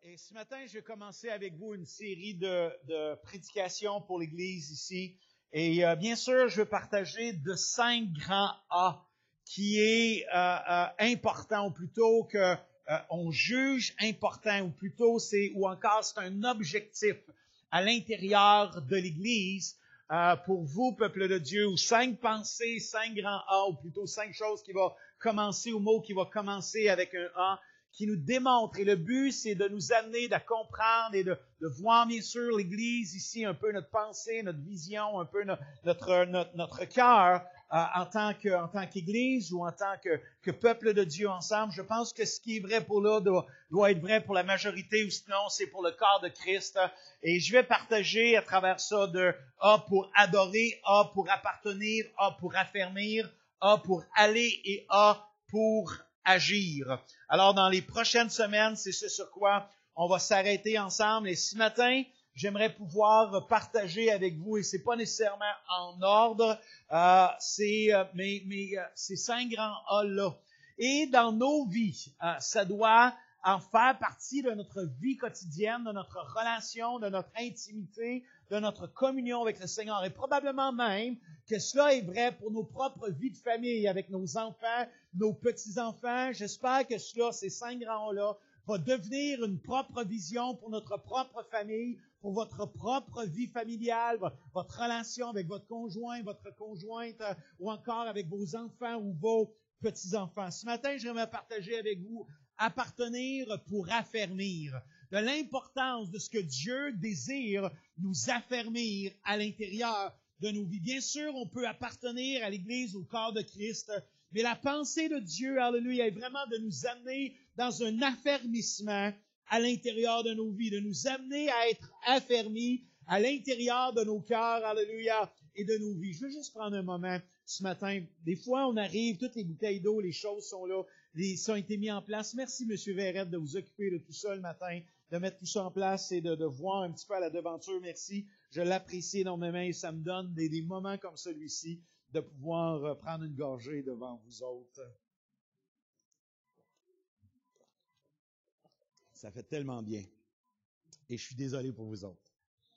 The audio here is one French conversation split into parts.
Et ce matin, je vais commencer avec vous une série de prédications pour l'Église ici. Et bien sûr, je vais partager de 5 grands A qui est important, ou plutôt que on juge important, ou plutôt ou encore c'est un objectif à l'intérieur de l'Église pour vous, peuple de Dieu, ou 5 pensées, 5 grands A, ou plutôt 5 choses qui vont commencer, ou mots qui vont commencer avec un A, qui nous démontre, et le but, c'est de nous amener à comprendre et de voir, bien sûr, l'Église ici, un peu notre pensée, notre vision, un peu notre cœur en tant qu'Église ou en tant que peuple de Dieu ensemble. Je pense que ce qui est vrai pour là doit être vrai pour la majorité, ou sinon, c'est pour le corps de Christ. Et je vais partager à travers ça de A pour adorer, A pour appartenir, A pour affermir, A pour aller et A pour agir. Alors, dans les prochaines semaines, c'est ce sur quoi on va s'arrêter ensemble. Et ce matin, j'aimerais pouvoir partager avec vous, et c'est pas nécessairement en ordre, ces 5 grands A-là. Et dans nos vies, ça doit en faire partie de notre vie quotidienne, de notre relation, de notre intimité, de notre communion avec le Seigneur. Et probablement même que cela est vrai pour nos propres vies de famille, avec nos enfants, nos petits-enfants. J'espère que cela, ces 5 grands-là, va devenir une propre vision pour notre propre famille, pour votre propre vie familiale, votre relation avec votre conjoint, votre conjointe, ou encore avec vos enfants ou vos petits-enfants. Ce matin, j'aimerais partager avec vous appartenir pour affermir, de l'importance de ce que Dieu désire nous affermir à l'intérieur de nos vies. Bien sûr, on peut appartenir à l'Église, au corps de Christ, mais la pensée de Dieu, alléluia, est vraiment de nous amener dans un affermissement à l'intérieur de nos vies, de nous amener à être affermis à l'intérieur de nos cœurs, alléluia, et de nos vies. Je veux juste prendre un moment ce matin. Des fois, on arrive, toutes les bouteilles d'eau, les choses sont là, ça a été mis en place. Merci, M. Verrette, de vous occuper de tout ça le matin, de mettre tout ça en place et de voir un petit peu à la devanture. Merci. Je l'apprécie énormément et ça me donne des moments comme celui-ci de pouvoir prendre une gorgée devant vous autres. Ça fait tellement bien. Et je suis désolé pour vous autres.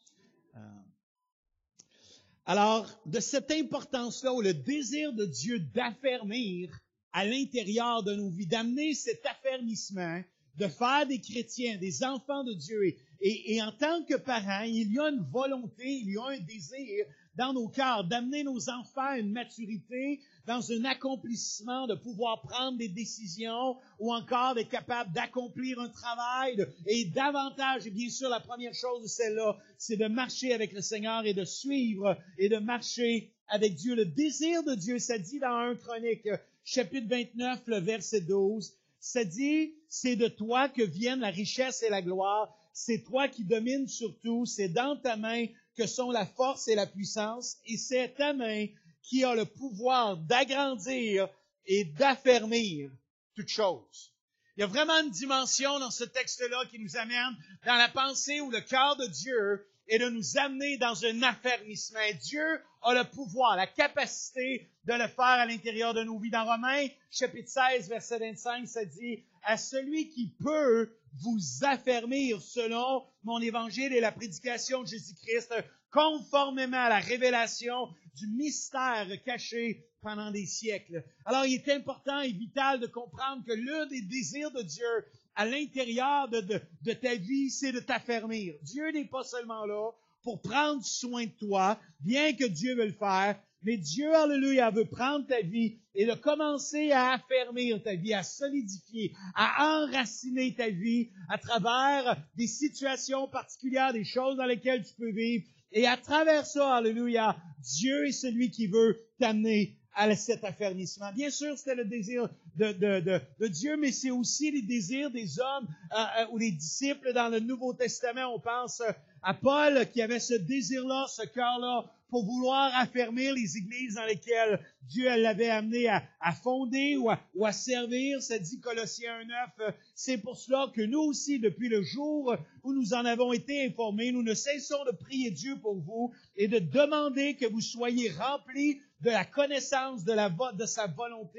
Alors, de cette importance-là, où le désir de Dieu d'affermir à l'intérieur de nos vies, d'amener cet affermissement, de faire des chrétiens, des enfants de Dieu. Et en tant que parents, il y a une volonté, il y a un désir dans nos cœurs d'amener nos enfants à une maturité, dans un accomplissement, de pouvoir prendre des décisions ou encore d'être capable d'accomplir un travail et davantage. Et bien sûr, la première chose de celle-là, c'est de marcher avec le Seigneur et de suivre et de marcher avec Dieu. Le désir de Dieu, ça dit dans 1 Chronique, chapitre 29, le verset 12, ça dit, c'est de toi que viennent la richesse et la gloire, c'est toi qui domines sur tout, c'est dans ta main que sont la force et la puissance, et c'est ta main qui a le pouvoir d'agrandir et d'affermir toutes choses. Il y a vraiment une dimension dans ce texte-là qui nous amène dans la pensée où le cœur de Dieu est de nous amener dans un affermissement. Dieu a le pouvoir, la capacité de le faire à l'intérieur de nos vies. Dans Romains, chapitre 16, verset 25, ça dit « À celui qui peut vous affermir selon mon évangile et la prédication de Jésus-Christ, conformément à la révélation du mystère caché pendant des siècles. » Alors, il est important et vital de comprendre que l'un des désirs de Dieu à l'intérieur de ta vie, c'est de t'affermir. Dieu n'est pas seulement là pour prendre soin de toi, bien que Dieu veut le faire, mais Dieu, alléluia, veut prendre ta vie et de commencer à affermir ta vie, à solidifier, à enraciner ta vie à travers des situations particulières, des choses dans lesquelles tu peux vivre. Et à travers ça, alléluia, Dieu est celui qui veut t'amener à cet affermissement. Bien sûr, c'était le désir de Dieu, mais c'est aussi les désirs des hommes ou les disciples dans le Nouveau Testament. On pense à Paul qui avait ce désir-là, ce cœur-là, pour vouloir affermir les églises dans lesquelles Dieu l'avait amené à fonder ou à servir. Ça dit Colossiens 1:9. C'est pour cela que nous aussi, depuis le jour où nous en avons été informés, nous ne cessons de prier Dieu pour vous et de demander que vous soyez remplis de la connaissance de sa volonté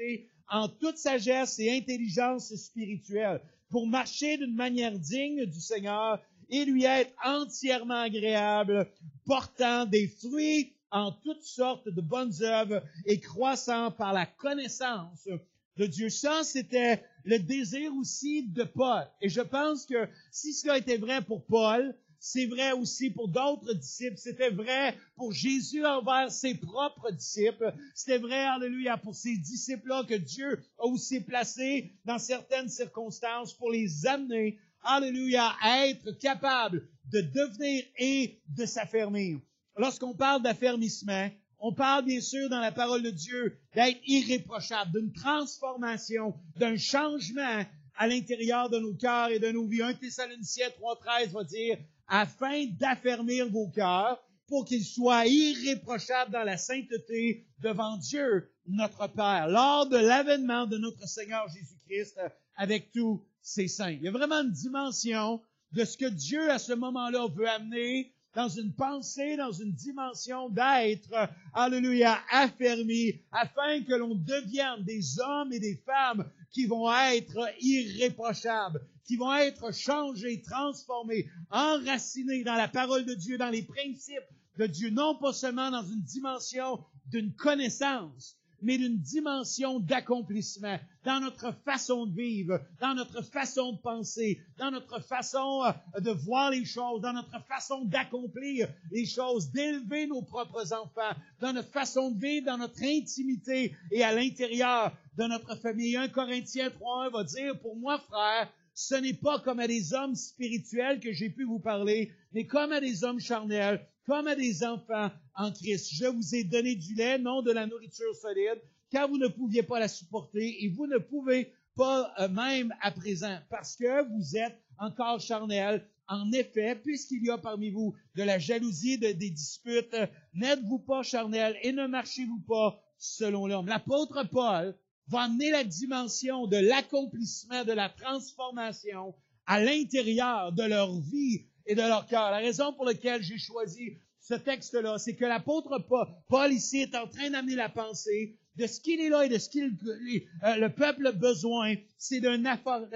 en toute sagesse et intelligence spirituelle, pour marcher d'une manière digne du Seigneur et lui être entièrement agréable, portant des fruits en toutes sortes de bonnes œuvres et croissant par la connaissance de Dieu. Ça, c'était le désir aussi de Paul. Et je pense que si cela était vrai pour Paul, c'est vrai aussi pour d'autres disciples. C'était vrai pour Jésus envers ses propres disciples. C'était vrai, alléluia, pour ces disciples-là que Dieu a aussi placés dans certaines circonstances pour les amener, alléluia, à être capables de devenir et de s'affermir. Lorsqu'on parle d'affermissement, on parle bien sûr dans la parole de Dieu d'être irréprochable, d'une transformation, d'un changement à l'intérieur de nos cœurs et de nos vies. 1 Thessaloniciens 3,13 va dire « Afin d'affermir vos cœurs pour qu'ils soient irréprochables dans la sainteté devant Dieu, notre Père, lors de l'avènement de notre Seigneur Jésus-Christ avec tous ses saints. » Il y a vraiment une dimension de ce que Dieu à ce moment-là veut amener dans une pensée, dans une dimension d'être, alléluia, affermi, afin que l'on devienne des hommes et des femmes qui vont être irréprochables, qui vont être changés, transformés, enracinés dans la parole de Dieu, dans les principes de Dieu, non pas seulement dans une dimension d'une connaissance, mais d'une dimension d'accomplissement, dans notre façon de vivre, dans notre façon de penser, dans notre façon de voir les choses, dans notre façon d'accomplir les choses, d'élever nos propres enfants, dans notre façon de vivre, dans notre intimité et à l'intérieur de notre famille. 1 Corinthiens 3.1 va dire, pour moi, frère, ce n'est pas comme à des hommes spirituels que j'ai pu vous parler, mais comme à des hommes charnels, comme à des enfants en Christ. Je vous ai donné du lait, non de la nourriture solide, car vous ne pouviez pas la supporter et vous ne pouvez pas même à présent, parce que vous êtes encore charnels. En effet, puisqu'il y a parmi vous de la jalousie, des disputes, n'êtes-vous pas charnels et ne marchez-vous pas selon l'homme. L'apôtre Paul va amener la dimension de l'accomplissement, de la transformation à l'intérieur de leur vie et de leur cœur. La raison pour laquelle j'ai choisi ce texte-là, c'est que l'apôtre Paul ici est en train d'amener la pensée de ce qu'il est là et de ce qu'il le peuple a besoin, c'est d'un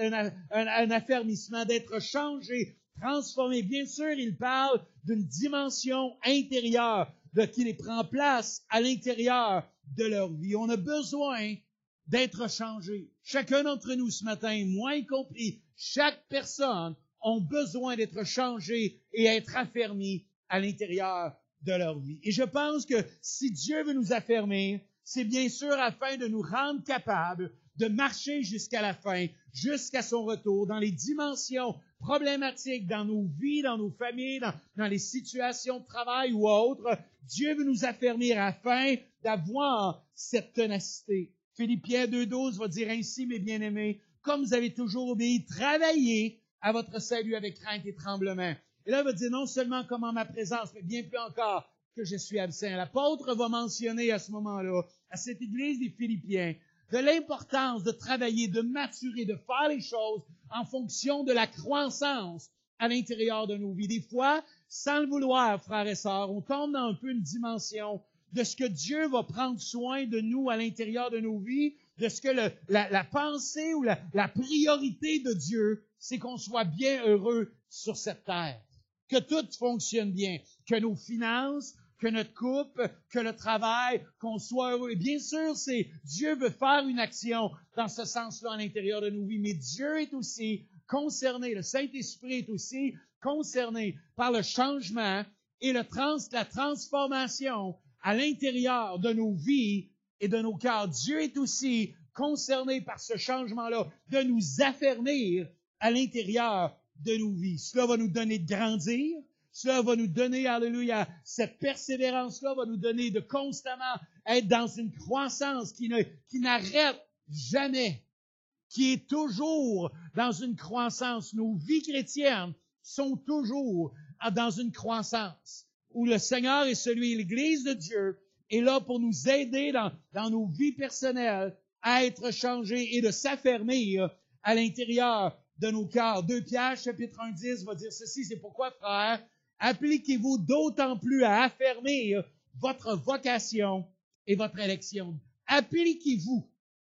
affermissement, d'être changé, transformé. Bien sûr, il parle d'une dimension intérieure, qui prend place à l'intérieur de leur vie. On a besoin d'être changé. Chacun d'entre nous ce matin, moi y compris, chaque personne ont besoin d'être changés et être affermis à l'intérieur de leur vie. Et je pense que si Dieu veut nous affermir, c'est bien sûr afin de nous rendre capables de marcher jusqu'à la fin, jusqu'à son retour, dans les dimensions problématiques, dans nos vies, dans nos familles, dans les situations de travail ou autres. Dieu veut nous affermir afin d'avoir cette ténacité. Philippiens 2.12 va dire ainsi, mes bien-aimés, comme vous avez toujours obéi, travaillez à votre salut avec crainte et tremblement. Et là, il va dire non seulement comme en ma présence, mais bien plus encore que je suis absent. L'apôtre va mentionner à ce moment-là, à cette église des Philippiens, de l'importance de travailler, de maturer, de faire les choses en fonction de la croissance à l'intérieur de nos vies. Des fois, sans le vouloir, frères et sœurs, on tombe dans un peu une dimension de ce que Dieu va prendre soin de nous à l'intérieur de nos vies, de ce que la pensée ou la priorité de Dieu, c'est qu'on soit bien heureux sur cette terre, que tout fonctionne bien, que nos finances, que notre couple, que le travail, qu'on soit heureux. Et bien sûr, Dieu veut faire une action dans ce sens-là à l'intérieur de nos vies, mais Dieu est aussi concerné, le Saint-Esprit est aussi concerné par le changement et la transformation à l'intérieur de nos vies et de nos cœurs. Dieu est aussi concerné par ce changement-là, de nous affermir à l'intérieur de nos vies. Cela va nous donner de grandir. Cela va nous donner, alléluia, cette persévérance-là va nous donner de constamment être dans une croissance qui n'arrête jamais, qui est toujours dans une croissance. Nos vies chrétiennes sont toujours dans une croissance où le Seigneur est celui, l'Église de Dieu, est là pour nous aider dans nos vies personnelles à être changés et de s'affermir à l'intérieur de nos cœurs. 2 Pierre, chapitre 1:10 va dire ceci, c'est pourquoi, frères, appliquez-vous d'autant plus à affermir votre vocation et votre élection. Appliquez-vous.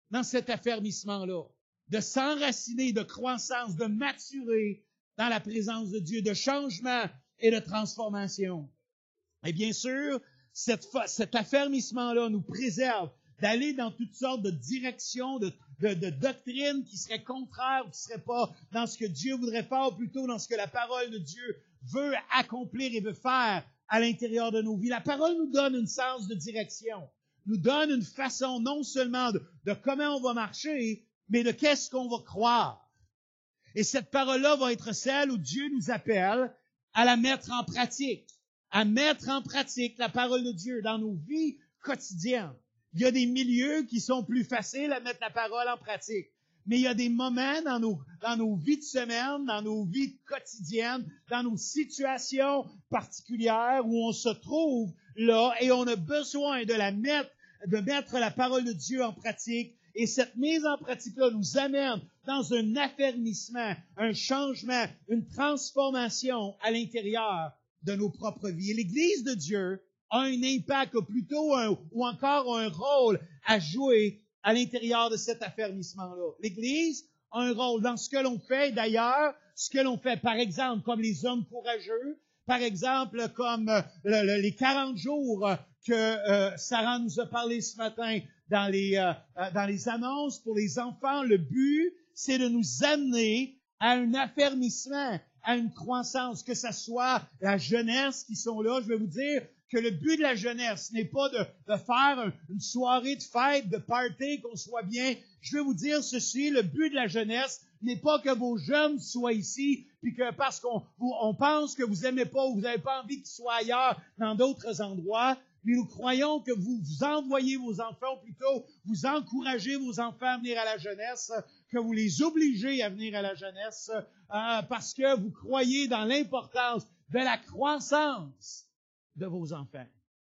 dans cet affermissement-là, de s'enraciner, de croissance, de maturer dans la présence de Dieu, de changement et de transformation. Et bien sûr, cet affermissement-là nous préserve d'aller dans toutes sortes de directions, de doctrines qui seraient contraires, qui ne seraient pas dans ce que Dieu voudrait faire, ou plutôt dans ce que la parole de Dieu veut accomplir et veut faire à l'intérieur de nos vies. La parole nous donne une sens de direction, nous donne une façon non seulement de comment on va marcher, mais de qu'est-ce qu'on va croire. Et cette parole-là va être celle où Dieu nous appelle à la mettre en pratique, à mettre en pratique la parole de Dieu dans nos vies quotidiennes. Il y a des milieux qui sont plus faciles à mettre la parole en pratique. Mais il y a des moments dans nos vies de semaine, dans nos vies quotidiennes, dans nos situations particulières où on se trouve là et on a besoin de mettre la parole de Dieu en pratique. Et cette mise en pratique-là nous amène dans un affermissement, un changement, une transformation à l'intérieur de nos propres vies. Et l'Église de Dieu a un impact, ou encore un rôle à jouer à l'intérieur de cet affermissement-là. L'Église a un rôle dans ce que l'on fait, d'ailleurs, ce que l'on fait, par exemple, comme les hommes courageux, par exemple, comme les 40 jours que Sarah nous a parlé ce matin dans les annonces pour les enfants. Le but, c'est de nous amener à un affermissement, à une croissance, que ce soit la jeunesse qui sont là. Je vais vous dire que le but de la jeunesse n'est pas de faire une soirée de fête, de party, qu'on soit bien. Je vais vous dire ceci, le but de la jeunesse n'est pas que vos jeunes soient ici, puis que parce qu'on pense que vous aimez pas ou vous n'avez pas envie qu'ils soient ailleurs dans d'autres endroits, mais nous croyons que vous envoyez vos enfants, ou plutôt vous encouragez vos enfants à venir à la jeunesse, que vous les obligez à venir à la jeunesse, parce que vous croyez dans l'importance de la croissance de vos enfants.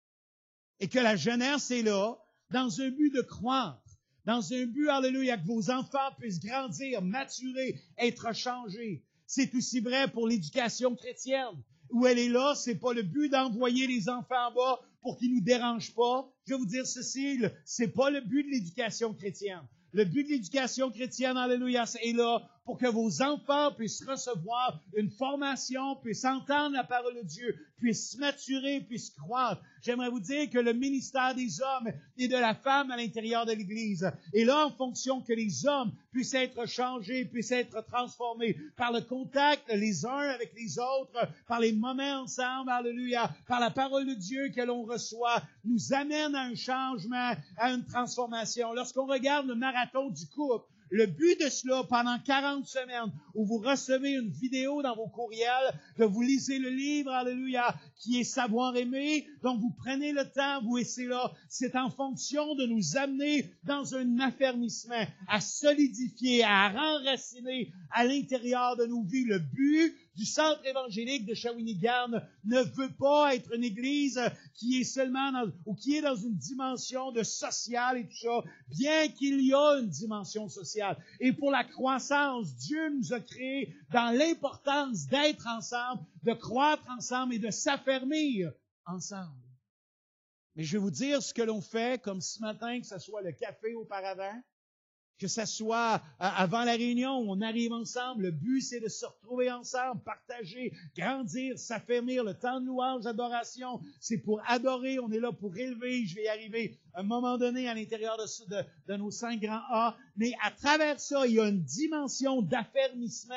Et que la jeunesse est là dans un but de croître, dans un but, alléluia, que vos enfants puissent grandir, maturer, être changés. C'est aussi vrai pour l'éducation chrétienne, où elle est là, c'est pas le but d'envoyer les enfants en bas pour qu'ils nous dérangent pas. Je vais vous dire ceci, c'est pas le but de l'éducation chrétienne. Le but de l'éducation chrétienne, alléluia, est là pour que vos enfants puissent recevoir une formation, puissent entendre la parole de Dieu, puissent maturer, puissent croître. J'aimerais vous dire que le ministère des hommes et de la femme à l'intérieur de l'Église est là en fonction que les hommes puissent être changés, puissent être transformés par le contact les uns avec les autres, par les moments ensemble, alléluia, par la parole de Dieu que l'on reçoit, nous amène à un changement, à une transformation. Lorsqu'on regarde le marathon du couple, le but de cela, pendant 40 semaines, où vous recevez une vidéo dans vos courriels, que vous lisez le livre, alléluia, qui est Savoir aimer, donc vous prenez le temps, vous essayez là, c'est en fonction de nous amener dans un affermissement, à solidifier, à enraciner à l'intérieur de nos vies. Le but du centre évangélique de Shawinigan ne veut pas être une église qui est seulement ou qui est dans une dimension de social et tout ça, bien qu'il y a une dimension sociale. Et pour la croissance, Dieu nous a créés dans l'importance d'être ensemble, de croître ensemble et de s'affermir ensemble. Mais je vais vous dire ce que l'on fait, comme ce matin, que ce soit le café auparavant, que ce soit avant la réunion où on arrive ensemble, le but c'est de se retrouver ensemble, partager, grandir, s'affermir, le temps de louange, d'adoration, c'est pour adorer, on est là pour élever, je vais y arriver à un moment donné à l'intérieur de nos 5 grands A, mais à travers ça, il y a une dimension d'affermissement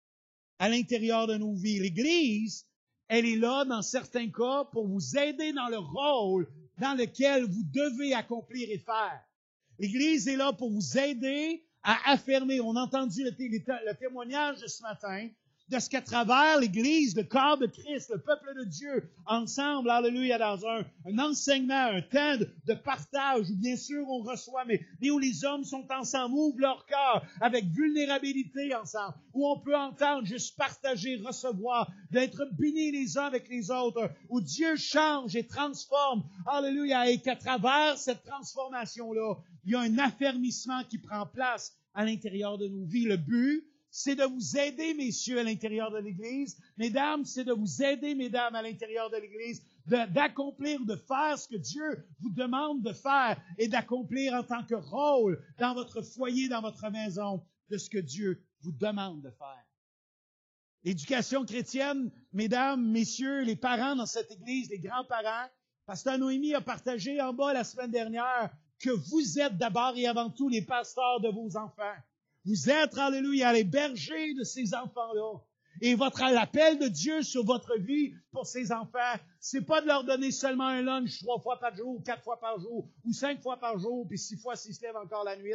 à l'intérieur de nos vies. L'Église, elle est là dans certains cas pour vous aider dans le rôle dans lequel vous devez accomplir et faire. L'Église est là pour vous aider à affirmer. On a entendu le témoignage de ce matin de ce qu'à travers l'Église, le corps de Christ, le peuple de Dieu, ensemble, alléluia, dans un enseignement, un temps de partage, où bien sûr on reçoit, mais où les hommes sont ensemble, ouvrent leur cœur avec vulnérabilité ensemble, où on peut entendre, juste partager, recevoir, d'être bénis les uns avec les autres, où Dieu change et transforme, alléluia, et qu'à travers cette transformation-là, il y a un affermissement qui prend place à l'intérieur de nos vies. Le but, c'est de vous aider, messieurs, à l'intérieur de l'Église. Mesdames, c'est de vous aider, mesdames, à l'intérieur de l'Église, d'accomplir, de faire ce que Dieu vous demande de faire et d'accomplir en tant que rôle dans votre foyer, dans votre maison, de ce que Dieu vous demande de faire. L'éducation chrétienne, mesdames, messieurs, les parents dans cette église, les grands-parents, Pasteur Noémie a partagé en bas la semaine dernière que vous êtes d'abord et avant tout les pasteurs de vos enfants. Vous êtes, alléluia, les bergers de ces enfants-là. Et l'appel de Dieu sur votre vie pour ces enfants, c'est pas de leur donner seulement un lunch 3 fois par jour, 4 fois par jour, ou 5 fois par jour, puis 6 fois s'ils se lèvent encore la nuit.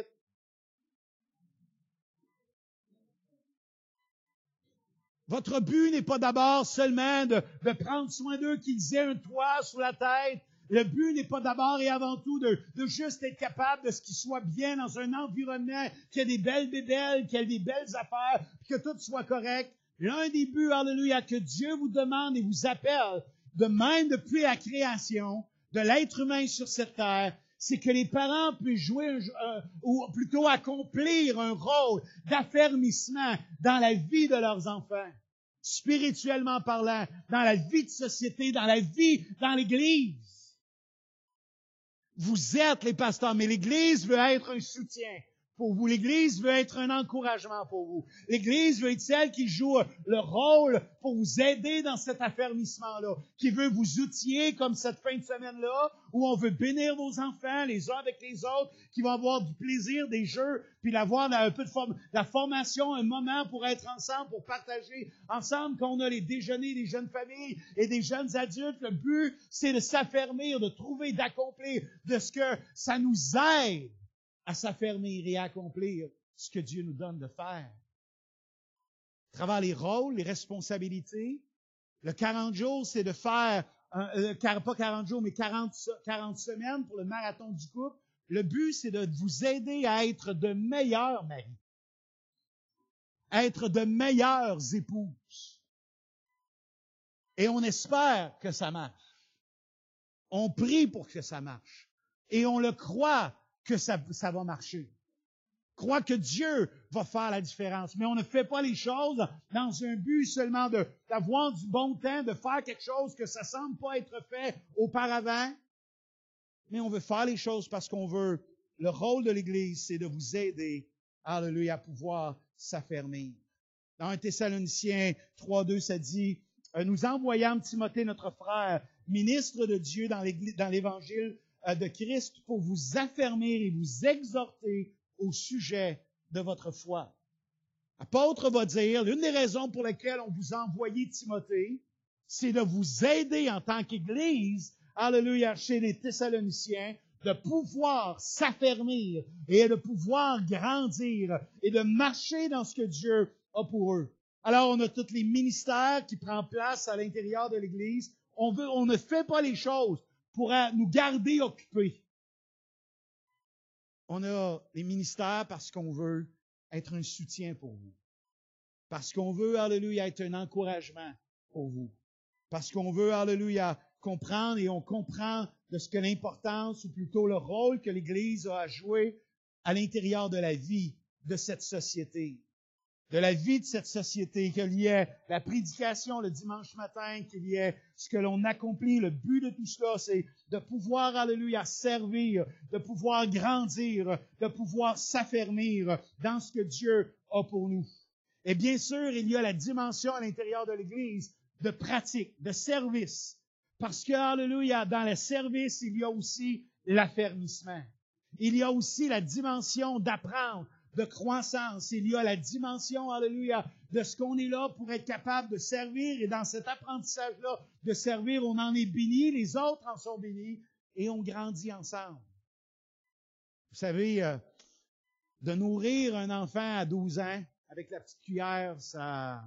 Votre but n'est pas d'abord seulement de prendre soin d'eux, qu'ils aient un toit sur la tête. Le but n'est pas d'abord et avant tout de juste être capable de ce qu'ils soient bien dans un environnement, qu'il y ait des belles bébelles, qu'il y ait des belles affaires, que tout soit correct. L'un des buts, alléluia, que Dieu vous demande et vous appelle, de même depuis la création de l'être humain sur cette terre, c'est que les parents puissent jouer, ou plutôt accomplir un rôle d'affermissement dans la vie de leurs enfants, spirituellement parlant, dans la vie de société, dans la vie, dans l'Église. Vous êtes les pasteurs, mais l'Église veut être un soutien pour vous. L'Église veut être un encouragement pour vous. L'Église veut être celle qui joue le rôle pour vous aider dans cet affermissement-là, qui veut vous outiller comme cette fin de semaine-là, où on veut bénir vos enfants les uns avec les autres, qui vont avoir du plaisir, des jeux, puis avoir un peu de la formation, un moment pour être ensemble, pour partager ensemble, qu'on a les déjeuners des jeunes familles et des jeunes adultes. Le but, c'est de s'affermir, de trouver, d'accomplir, de ce que ça nous aide à s'affermir et à accomplir ce que Dieu nous donne de faire. À travers les rôles, les responsabilités, le 40 jours, c'est de faire, pas 40 jours, mais 40 semaines pour le marathon du couple. Le but, c'est de vous aider à être de meilleurs maris, à être de meilleures épouses. Et on espère que ça marche. On prie pour que ça marche. Et on le croit que ça va marcher. Crois que Dieu va faire la différence. Mais on ne fait pas les choses dans un but seulement d'avoir du bon temps, de faire quelque chose que ça semble pas être fait auparavant. Mais on veut faire les choses parce qu'on veut. Le rôle de l'Église, c'est de vous aider, alléluia, à pouvoir s'affermir. Dans 1 Thessaloniciens 3:2, ça dit, nous envoyâmes Timothée, notre frère, ministre de Dieu dans l'Évangile de Christ, pour vous affermir et vous exhorter au sujet de votre foi. L'apôtre va dire, l'une des raisons pour lesquelles on vous a envoyé Timothée, c'est de vous aider en tant qu'Église, alléluia, chez les Thessaloniciens, de pouvoir s'affermir et de pouvoir grandir et de marcher dans ce que Dieu a pour eux. Alors, on a tous les ministères qui prennent place à l'intérieur de l'Église. On ne fait pas les choses pour nous garder occupés. On a les ministères parce qu'on veut être un soutien pour vous. Parce qu'on veut, alléluia, être un encouragement pour vous. Parce qu'on veut, alléluia, comprendre et on comprend de ce que l'importance, ou plutôt le rôle que l'Église a à jouer à l'intérieur de la vie de cette société. De la vie de cette société, qu'il y ait la prédication le dimanche matin, qu'il y ait ce que l'on accomplit. Le but de tout cela, c'est de pouvoir, alléluia, servir, de pouvoir grandir, de pouvoir s'affermir dans ce que Dieu a pour nous. Et bien sûr, il y a la dimension à l'intérieur de l'Église de pratique, de service. Parce que, alléluia, dans le service, il y a aussi l'affermissement. Il y a aussi la dimension d'apprendre, de croissance. Il y a la dimension, alléluia, de ce qu'on est là pour être capable de servir. Et dans cet apprentissage-là de servir, on en est béni, les autres en sont bénis, et on grandit ensemble. Vous savez, de nourrir un enfant à 12 ans avec la petite cuillère, ça...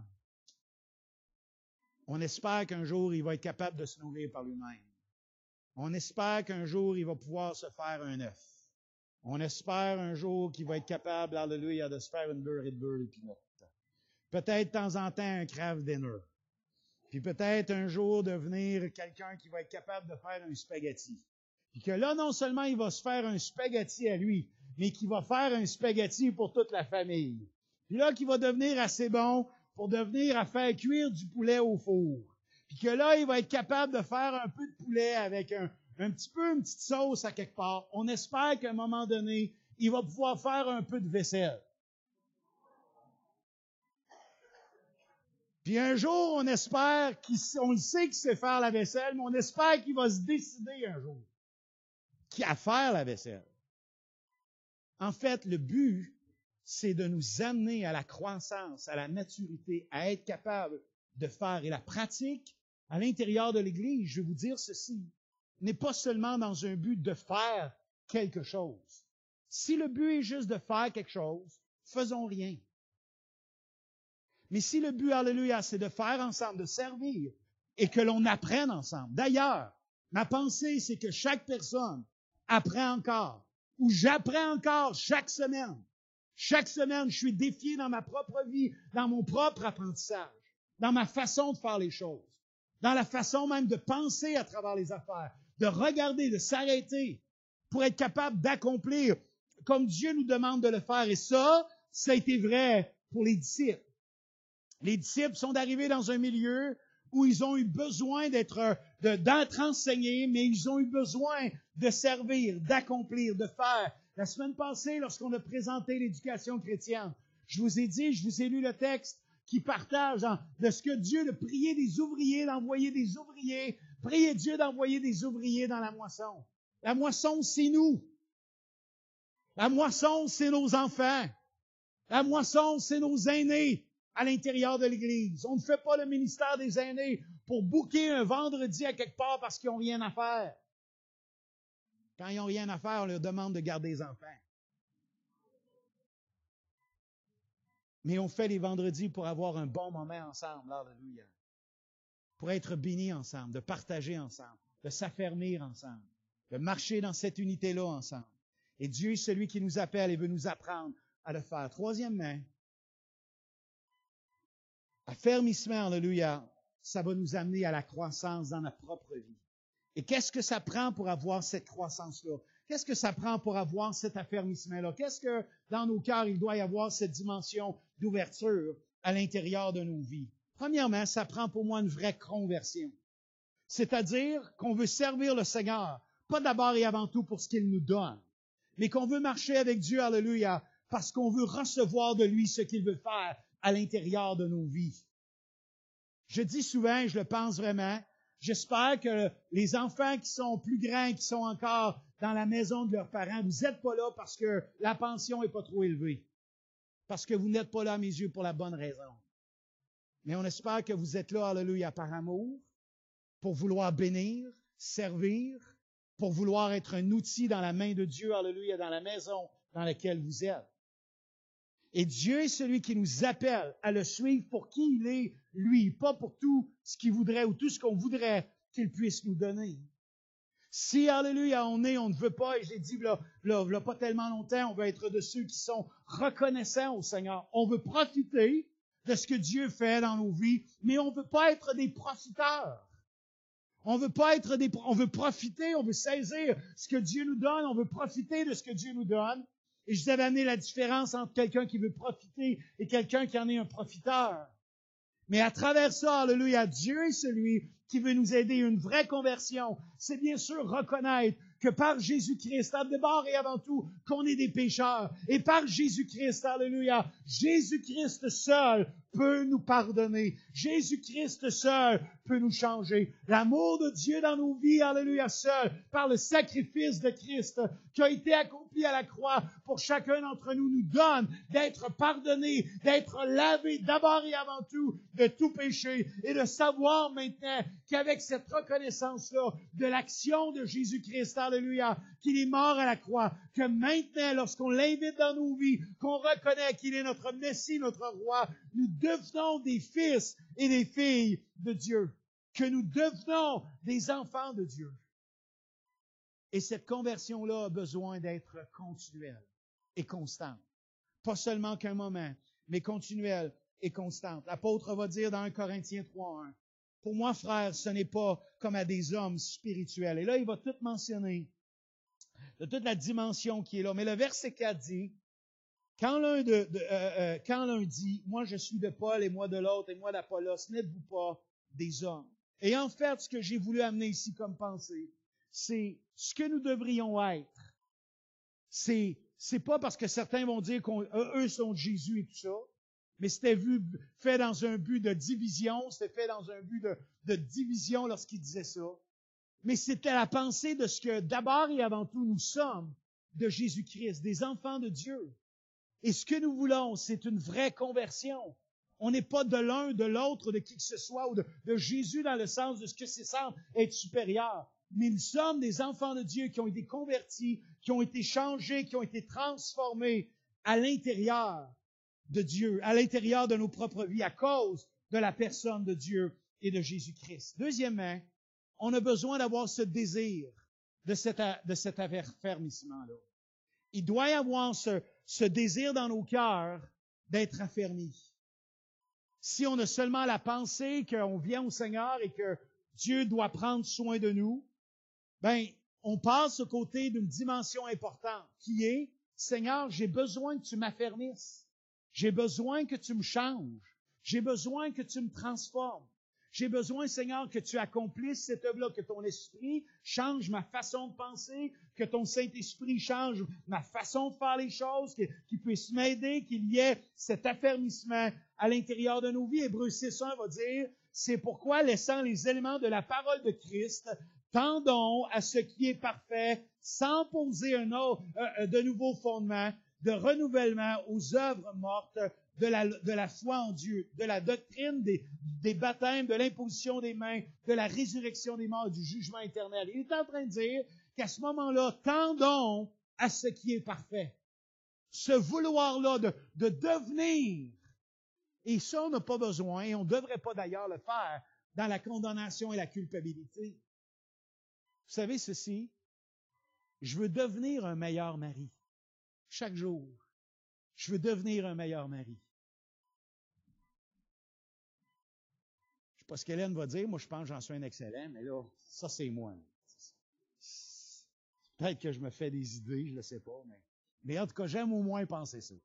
On espère qu'un jour, il va être capable de se nourrir par lui-même. On espère qu'un jour, il va pouvoir se faire un œuf. On espère un jour qu'il va être capable, alléluia, de se faire une beurre et de beurre et peanut. Peut-être de temps en temps un Kraft Dinner. Puis peut-être un jour devenir quelqu'un qui va être capable de faire un spaghetti. Puis que là, non seulement il va se faire un spaghetti à lui, mais qu'il va faire un spaghetti pour toute la famille. Puis là, qu'il va devenir assez bon pour devenir à faire cuire du poulet au four. puis que là, il va être capable de faire un peu de poulet avec une petite sauce à quelque part. On espère qu'à un moment donné, il va pouvoir faire un peu de vaisselle. Puis un jour, on espère on le sait qu'il sait faire la vaisselle, mais on espère qu'il va se décider un jour à faire la vaisselle. En fait, le but, c'est de nous amener à la croissance, à la maturité, à être capable de faire. Et la pratique, à l'intérieur de l'Église, je vais vous dire ceci, n'est pas seulement dans un but de faire quelque chose. Si le but est juste de faire quelque chose, faisons rien. Mais si le but, alléluia, c'est de faire ensemble, de servir, et que l'on apprenne ensemble. D'ailleurs, ma pensée, c'est que chaque personne apprend encore, ou j'apprends encore chaque semaine. Chaque semaine, je suis défié dans ma propre vie, dans mon propre apprentissage, dans ma façon de faire les choses, dans la façon même de penser à travers les affaires, de regarder, de s'arrêter pour être capable d'accomplir comme Dieu nous demande de le faire. Et ça a été vrai pour les disciples. Les disciples sont arrivés dans un milieu où ils ont eu besoin d'être enseignés, mais ils ont eu besoin de servir, d'accomplir, de faire. La semaine passée, lorsqu'on a présenté l'éducation chrétienne, je vous ai lu le texte qui partage de ce que Dieu, de prier des ouvriers, d'envoyer des ouvriers, prier Dieu d'envoyer des ouvriers dans la moisson. La moisson, c'est nous. La moisson, c'est nos enfants. La moisson, c'est nos aînés à l'intérieur de l'Église. On ne fait pas le ministère des aînés pour booker un vendredi à quelque part parce qu'ils n'ont rien à faire. Quand ils n'ont rien à faire, on leur demande de garder les enfants. Mais on fait les vendredis pour avoir un bon moment ensemble. Alléluia. Pour être bénis ensemble, de partager ensemble, de s'affermir ensemble, de marcher dans cette unité-là ensemble. Et Dieu est celui qui nous appelle et veut nous apprendre à le faire. Troisièmement, affermissement, alléluia, ça va nous amener à la croissance dans notre propre vie. Et qu'est-ce que ça prend pour avoir cette croissance-là? Qu'est-ce que ça prend pour avoir cet affermissement-là? Qu'est-ce que dans nos cœurs, il doit y avoir cette dimension d'ouverture à l'intérieur de nos vies? Premièrement, ça prend pour moi une vraie conversion. C'est-à-dire qu'on veut servir le Seigneur, pas d'abord et avant tout pour ce qu'il nous donne, mais qu'on veut marcher avec Dieu, alléluia, parce qu'on veut recevoir de lui ce qu'il veut faire à l'intérieur de nos vies. Je dis souvent, et je le pense vraiment, j'espère que les enfants qui sont plus grands, qui sont encore dans la maison de leurs parents, vous n'êtes pas là parce que la pension n'est pas trop élevée. Parce que vous n'êtes pas là à mes yeux pour la bonne raison. Mais on espère que vous êtes là, alléluia, par amour, pour vouloir bénir, servir, pour vouloir être un outil dans la main de Dieu, alléluia, dans la maison dans laquelle vous êtes. Et Dieu est celui qui nous appelle à le suivre pour qui il est, lui, pas pour tout ce qu'il voudrait ou tout ce qu'on voudrait qu'il puisse nous donner. Si, alléluia, on ne veut pas, et j'ai dit, là, pas tellement longtemps, on veut être de ceux qui sont reconnaissants au Seigneur. On veut profiter de ce que Dieu fait dans nos vies, mais on ne veut pas être des profiteurs. On veut profiter, on veut saisir ce que Dieu nous donne, on veut profiter de ce que Dieu nous donne. Et je vous avais amené la différence entre quelqu'un qui veut profiter et quelqu'un qui en est un profiteur. Mais à travers ça, alléluia, Dieu est celui qui veut nous aider à une vraie conversion. C'est bien sûr reconnaître que par Jésus-Christ, d'abord et avant tout, qu'on est des pécheurs. Et par Jésus-Christ, alléluia, Jésus-Christ seul peut nous pardonner. Jésus-Christ seul peut nous changer. L'amour de Dieu dans nos vies, alléluia, seul, par le sacrifice de Christ qui a été accompli à la croix pour chacun d'entre nous, nous donne d'être pardonné, d'être lavé d'abord et avant tout de tout péché et de savoir maintenant qu'avec cette reconnaissance-là de l'action de Jésus-Christ, alléluia, qu'il est mort à la croix, que maintenant, lorsqu'on l'invite dans nos vies, qu'on reconnaît qu'il est notre Messie, notre Roi, nous devenons des fils et des filles de Dieu, que nous devenons des enfants de Dieu. Et cette conversion-là a besoin d'être continuelle et constante. Pas seulement qu'un moment, mais continuelle et constante. L'apôtre va dire dans 1 Corinthiens 3:1, « Pour moi, frère, ce n'est pas comme à des hommes spirituels. » Et là, il va tout mentionner de toute la dimension qui est là. Mais le verset 4 dit, quand l'un dit, « Moi, je suis de Paul et moi de l'autre et moi d'Apollos, n'êtes-vous pas des hommes? » Et en fait, ce que j'ai voulu amener ici comme pensée, c'est ce que nous devrions être. C'est pas parce que certains vont dire qu'eux sont de Jésus et tout ça, mais c'était fait dans un but de division, c'était fait dans un but de division lorsqu'il disait ça. Mais c'était la pensée de ce que d'abord et avant tout nous sommes de Jésus-Christ, des enfants de Dieu. Et ce que nous voulons, c'est une vraie conversion. On n'est pas de l'un, de l'autre, de qui que ce soit, ou de Jésus dans le sens de ce que c'est semble être supérieur. Mais nous sommes des enfants de Dieu qui ont été convertis, qui ont été changés, qui ont été transformés à l'intérieur de Dieu, à l'intérieur de nos propres vies, à cause de la personne de Dieu et de Jésus-Christ. Deuxièmement, on a besoin d'avoir ce désir de cet affermissement-là. Il doit y avoir ce désir dans nos cœurs d'être affermis. Si on a seulement la pensée qu'on vient au Seigneur et que Dieu doit prendre soin de nous, ben, on passe au côté d'une dimension importante qui est, Seigneur, j'ai besoin que tu m'affermisses. J'ai besoin que tu me changes. J'ai besoin que tu me transformes. J'ai besoin, Seigneur, que tu accomplisses cette œuvre-là, que ton esprit change ma façon de penser, que ton Saint-Esprit change ma façon de faire les choses, qu'il puisse m'aider, qu'il y ait cet affermissement à l'intérieur de nos vies. Hébreux 6.1 va dire, c'est pourquoi, laissant les éléments de la parole de Christ, tendons à ce qui est parfait, sans poser de nouveaux fondements, de renouvellement aux œuvres mortes, de la foi en Dieu, de la doctrine des baptêmes, de l'imposition des mains, de la résurrection des morts, du jugement éternel. Il est en train de dire qu'à ce moment-là, tendons à ce qui est parfait. Ce vouloir-là de devenir. Et ça, on n'a pas besoin, et on ne devrait pas d'ailleurs le faire dans la condamnation et la culpabilité. Vous savez ceci? Je veux devenir un meilleur mari. Chaque jour. Je veux devenir un meilleur mari. Je ne sais pas ce qu'Hélène va dire. Moi, je pense que j'en suis un excellent, mais là, ça, c'est moi. Peut-être que je me fais des idées, je ne le sais pas, mais en tout cas, j'aime au moins penser ça.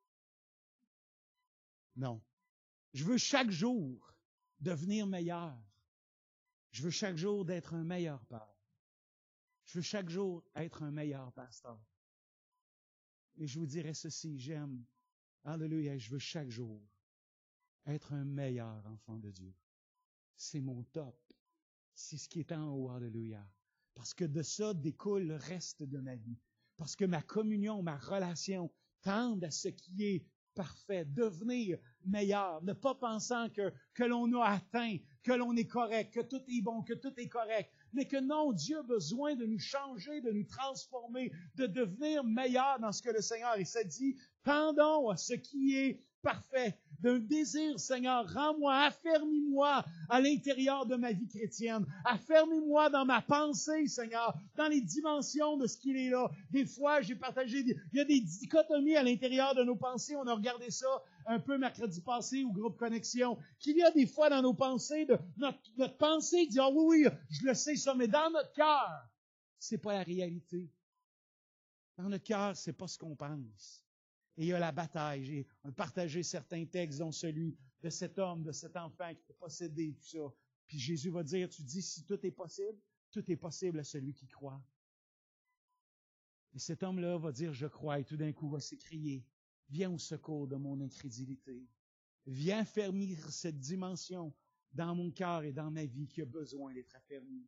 Non. Je veux chaque jour devenir meilleur. Je veux chaque jour d'être un meilleur père. Je veux chaque jour être un meilleur pasteur. Et je vous dirais ceci, j'aime, alléluia, je veux chaque jour être un meilleur enfant de Dieu. C'est mon top. C'est ce qui est en haut, alléluia. Parce que de ça découle le reste de ma vie. Parce que ma communion, ma relation tendent à ce qui est parfait, devenir meilleur, ne pas pensant que l'on a atteint, que l'on est correct, que tout est bon, que tout est correct, mais que non, Dieu a besoin de nous changer, de nous transformer, de devenir meilleur dans ce que le Seigneur, et ça dit, tendons à ce qui est parfait, d'un désir, Seigneur, rends-moi, affermis-moi à l'intérieur de ma vie chrétienne, affermis-moi dans ma pensée, Seigneur, dans les dimensions de ce qu'il est là. Des fois, j'ai partagé, il y a des dichotomies à l'intérieur de nos pensées, on a regardé ça un peu mercredi passé au groupe Connexion, qu'il y a des fois dans nos pensées, notre pensée dit, oh oui, je le sais ça, mais dans notre cœur, c'est pas la réalité. Dans notre cœur, c'est pas ce qu'on pense. Et il y a la bataille. J'ai partagé certains textes, dont celui de cet homme, de cet enfant qui est possédé, tout ça. Puis Jésus va dire, tu dis, si tout est possible à celui qui croit. Et cet homme-là va dire, je crois, et tout d'un coup va s'écrier, viens au secours de mon incrédulité. Viens affermir cette dimension dans mon cœur et dans ma vie qui a besoin d'être affermie.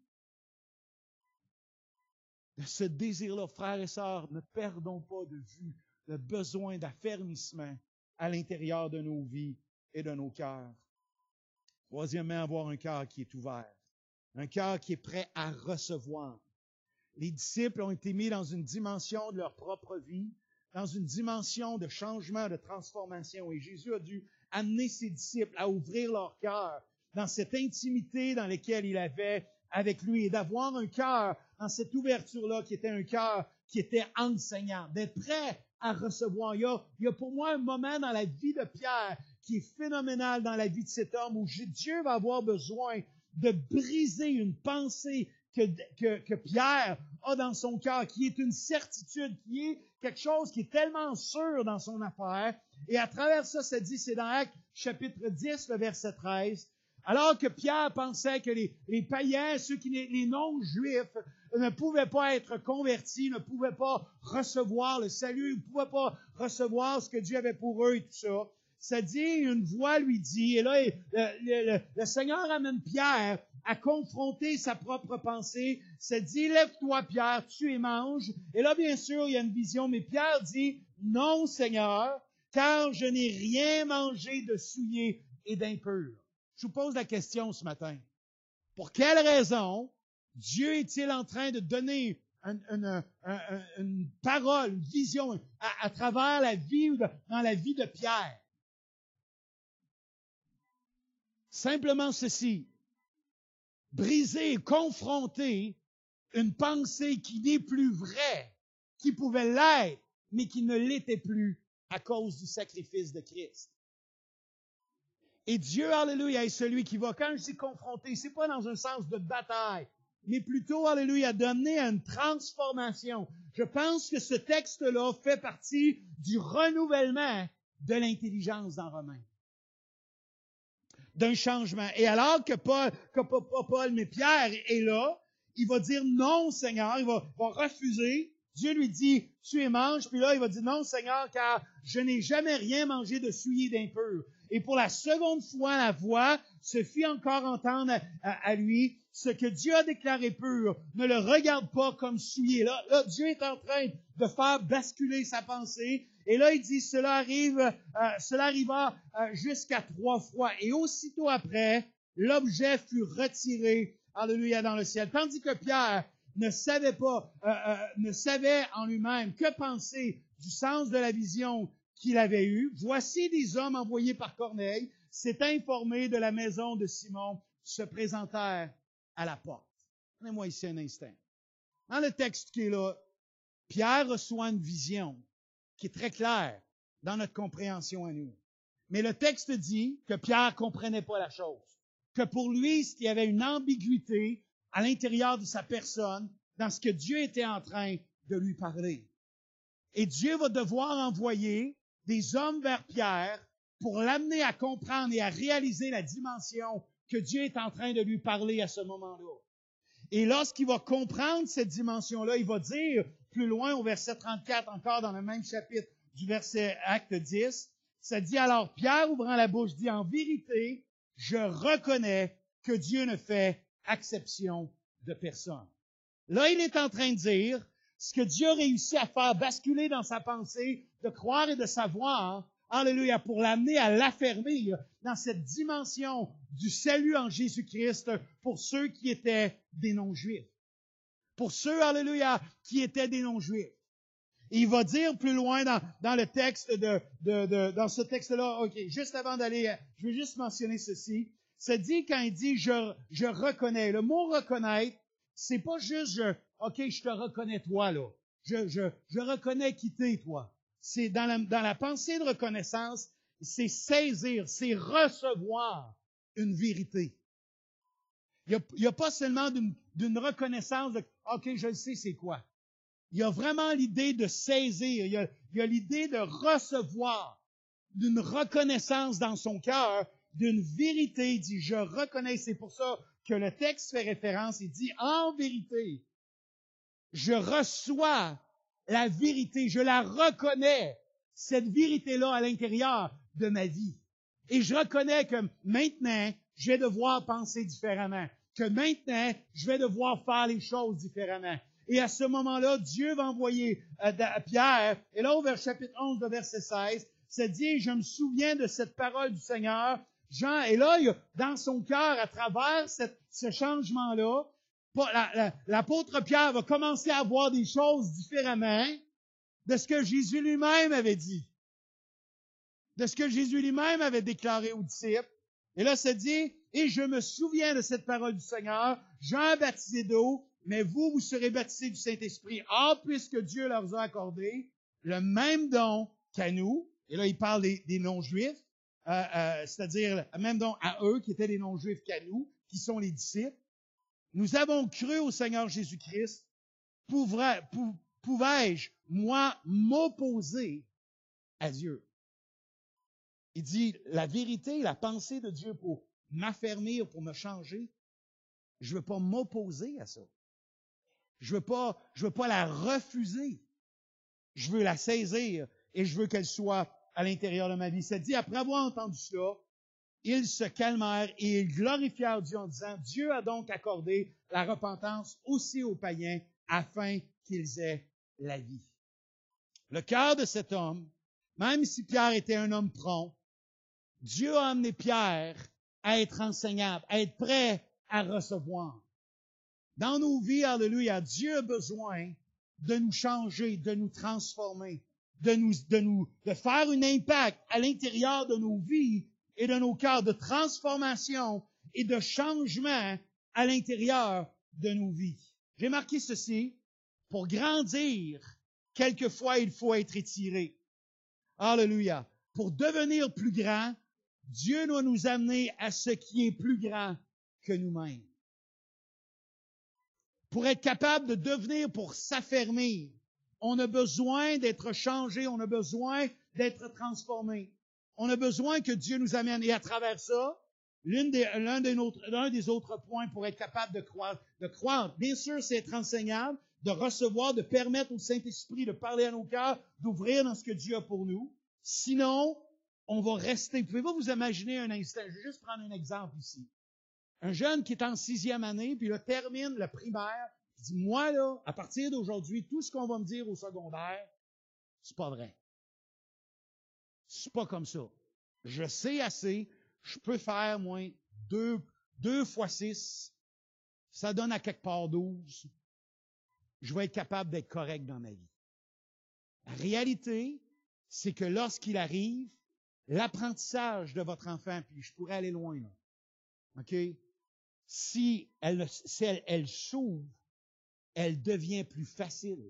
De ce désir-là, frères et sœurs, ne perdons pas de vue le besoin d'affermissement à l'intérieur de nos vies et de nos cœurs. Troisièmement, avoir un cœur qui est ouvert, un cœur qui est prêt à recevoir. Les disciples ont été mis dans une dimension de leur propre vie, dans une dimension de changement, de transformation, et Jésus a dû amener ses disciples à ouvrir leur cœur dans cette intimité dans laquelle il avait avec lui, et d'avoir un cœur dans cette ouverture-là qui était un cœur qui était enseignant, d'être prêt à recevoir. Il y a pour moi un moment dans la vie de Pierre qui est phénoménal dans la vie de cet homme où Dieu va avoir besoin de briser une pensée que Pierre a dans son cœur, qui est une certitude, qui est quelque chose qui est tellement sûr dans son affaire. Et à travers ça, ça dit, c'est dans Actes chapitre 10, le verset 13, Alors que Pierre pensait que les païens, les non-juifs, ne pouvaient pas être convertis, ne pouvaient pas recevoir le salut, ne pouvaient pas recevoir ce que Dieu avait pour eux et tout ça. Ça dit, une voix lui dit, et là, le Seigneur amène Pierre à confronter sa propre pensée. Ça dit, lève-toi Pierre, tue et mange. Et là, bien sûr, il y a une vision, mais Pierre dit, non Seigneur, car je n'ai rien mangé de souillé et d'impur. Je vous pose la question ce matin. Pour quelle raison Dieu est-il en train de donner une parole, une vision à travers la vie ou dans la vie de Pierre? Simplement ceci. Briser et confronter une pensée qui n'est plus vraie, qui pouvait l'être, mais qui ne l'était plus à cause du sacrifice de Christ. Et Dieu, alléluia, est celui qui va, quand je dis confronter, c'est pas dans un sens de bataille, mais plutôt, alléluia, d'amener à une transformation. Je pense que ce texte-là fait partie du renouvellement de l'intelligence dans Romains. D'un changement. Et alors que pas Paul, mais Pierre est là, il va dire non, Seigneur, il va refuser. Dieu lui dit, tu es mange, puis là, il va dire non, Seigneur, car je n'ai jamais rien mangé de souillé d'impur. Et pour la seconde fois, la voix se fit encore entendre à lui, ce que Dieu a déclaré pur, ne le regarde pas comme souillé. Là, Dieu est en train de faire basculer sa pensée. Et là, il dit, cela arriva jusqu'à 3 fois. Et aussitôt après, l'objet fut retiré, alléluia, dans le ciel. Tandis que Pierre ne savait en lui-même que penser du sens de la vision qu'il avait eue. Voici des hommes envoyés par Corneille, s'est informé de la maison de Simon, se présentèrent à la porte. Donnez-moi ici un instant. Dans le texte qui est là, Pierre reçoit une vision qui est très claire dans notre compréhension à nous. Mais le texte dit que Pierre comprenait pas la chose. Que pour lui, il y avait une ambiguïté à l'intérieur de sa personne dans ce que Dieu était en train de lui parler. Et Dieu va devoir envoyer des hommes vers Pierre pour l'amener à comprendre et à réaliser la dimension que Dieu est en train de lui parler à ce moment-là. Et lorsqu'il va comprendre cette dimension-là, il va dire plus loin au verset 34, encore dans le même chapitre du verset Acte 10, ça dit, alors Pierre, ouvrant la bouche, dit, en vérité, je reconnais que Dieu ne fait exception de personne. Là, il est en train de dire ce que Dieu a réussi à faire basculer dans sa pensée, de croire et de savoir, alléluia, pour l'amener à l'affermir dans cette dimension du salut en Jésus-Christ pour ceux qui étaient des non-juifs. Pour ceux, alléluia, qui étaient des non-juifs. Et il va dire plus loin dans le texte dans ce texte-là, ok, juste avant d'aller, je vais juste mentionner ceci. Ça dit quand il dit je reconnais. Le mot reconnaître, c'est pas juste ok, je te reconnais toi là. Je reconnais qui t'es toi. C'est dans la pensée de reconnaissance, c'est saisir, c'est recevoir une vérité. Il y a pas seulement d'une reconnaissance de ok, je le sais c'est quoi. Il y a vraiment l'idée de saisir, il y a l'idée de recevoir, d'une reconnaissance dans son cœur, d'une vérité. Il dit, je reconnais, c'est pour ça que le texte fait référence, il dit, en vérité, je reçois la vérité, je la reconnais, cette vérité-là à l'intérieur de ma vie. Et je reconnais que maintenant, je vais devoir penser différemment, que maintenant, je vais devoir faire les choses différemment. Et à ce moment-là, Dieu va envoyer Pierre, et là au chapitre 11, de verset 16, ça dit, je me souviens de cette parole du Seigneur, Jean, et là, dans son cœur, à travers ce changement-là, l'apôtre Pierre va commencer à voir des choses différemment de ce que Jésus lui-même avait dit, de ce que Jésus lui-même avait déclaré aux disciples. Et là, ça dit, et je me souviens de cette parole du Seigneur, Jean a baptisé d'eau, mais vous serez baptisés du Saint-Esprit. Or, puisque Dieu leur a accordé le même don qu'à nous, et là, il parle des non-juifs, c'est-à-dire le même don à eux, qui étaient des non-juifs qu'à nous, qui sont les disciples, nous avons cru au Seigneur Jésus-Christ, pouvais-je, moi, m'opposer à Dieu? Il dit, la vérité, la pensée de Dieu pour m'affermir, pour me changer, je veux pas m'opposer à ça. Je veux pas la refuser. Je veux la saisir et je veux qu'elle soit à l'intérieur de ma vie. Ça dit, après avoir entendu cela, ils se calmèrent et ils glorifièrent Dieu en disant, Dieu a donc accordé la repentance aussi aux païens afin qu'ils aient la vie. Le cœur de cet homme, même si Pierre était un homme prompt, Dieu a amené Pierre à être enseignable, à être prêt à recevoir. Dans nos vies, alléluia, Dieu a besoin de nous changer, de nous transformer, de faire un impact à l'intérieur de nos vies et de nos cœurs, de transformation et de changement à l'intérieur de nos vies. J'ai marqué ceci, pour grandir, quelquefois il faut être étiré. Alléluia. Pour devenir plus grand, Dieu doit nous amener à ce qui est plus grand que nous-mêmes. Pour être capable de devenir, pour s'affermir, on a besoin d'être changé, on a besoin d'être transformé. On a besoin que Dieu nous amène. Et à travers ça, l'un des autres points pour être capable de croire, bien sûr, c'est être enseignable, de recevoir, de permettre au Saint-Esprit de parler à nos cœurs, d'ouvrir dans ce que Dieu a pour nous. Sinon, on va rester. Pouvez-vous vous imaginer un instant? Je vais juste prendre un exemple ici. Un jeune qui est en 6e année, puis là, termine le primaire, il dit, moi, là, à partir d'aujourd'hui, tout ce qu'on va me dire au secondaire, c'est pas vrai. C'est pas comme ça. Je sais assez, je peux faire, moi, 2 fois 6, ça donne à quelque part 12. Je vais être capable d'être correct dans ma vie. La réalité, c'est que lorsqu'il arrive, l'apprentissage de votre enfant, puis je pourrais aller loin, là, OK? Si elle s'ouvre, elle devient plus facile.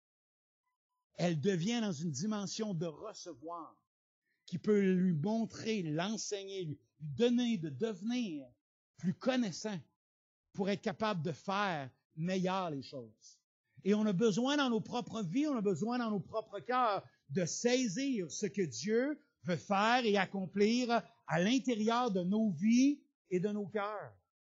Elle devient dans une dimension de recevoir qui peut lui montrer, l'enseigner, lui donner de devenir plus connaissant pour être capable de faire meilleur les choses. Et on a besoin dans nos propres vies, on a besoin dans nos propres cœurs de saisir ce que Dieu veut faire et accomplir à l'intérieur de nos vies et de nos cœurs.